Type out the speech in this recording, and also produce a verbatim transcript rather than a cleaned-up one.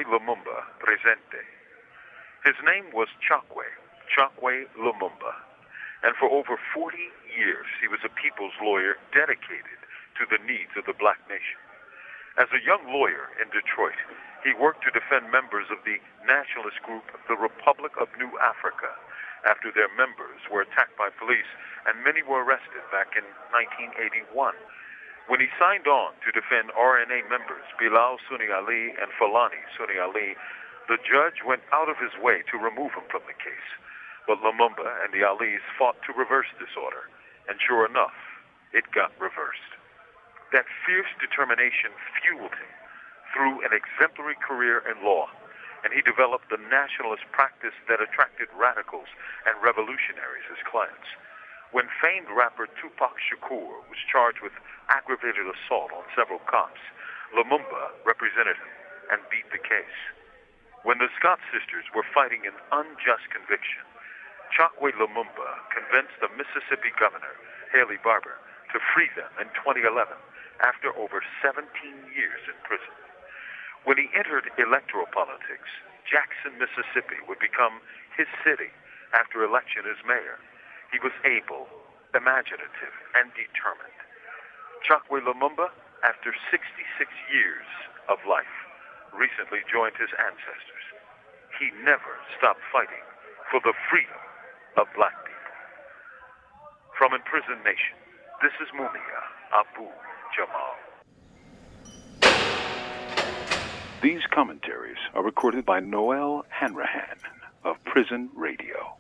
Lumumba presente. His name was Chokwe, Chokwe Lumumba, and for over forty years he was a people's lawyer dedicated to the needs of the black nation. As a young lawyer in Detroit, he worked to defend members of the nationalist group, the Republic of New Africa, after their members were attacked by police and many were arrested back in nineteen eighty-one. When he signed on to defend R N A members Bilal Sunni Ali and Fulani Sunni Ali, the judge went out of his way to remove him from the case. But Lumumba and the Alis fought to reverse this order, and sure enough, it got reversed. That fierce determination fueled him through an exemplary career in law, and he developed the nationalist practice that attracted radicals and revolutionaries as clients. When famed rapper Tupac Shakur was charged with aggravated assault on several cops, Lumumba represented him and beat the case. When the Scott sisters were fighting an unjust conviction, Chokwe Lumumba convinced the Mississippi governor, Haley Barbour, to free them in twenty eleven after over seventeen years in prison. When he entered electoral politics, Jackson, Mississippi would become his city after election as mayor. He was able, imaginative, and determined. Chokwe Lumumba, after sixty-six years of life, recently joined his ancestors. He never stopped fighting for the freedom of black people. From Imprisoned Nation, this is Mumia Abu Jamal. These commentaries are recorded by Noel Hanrahan of Prison Radio.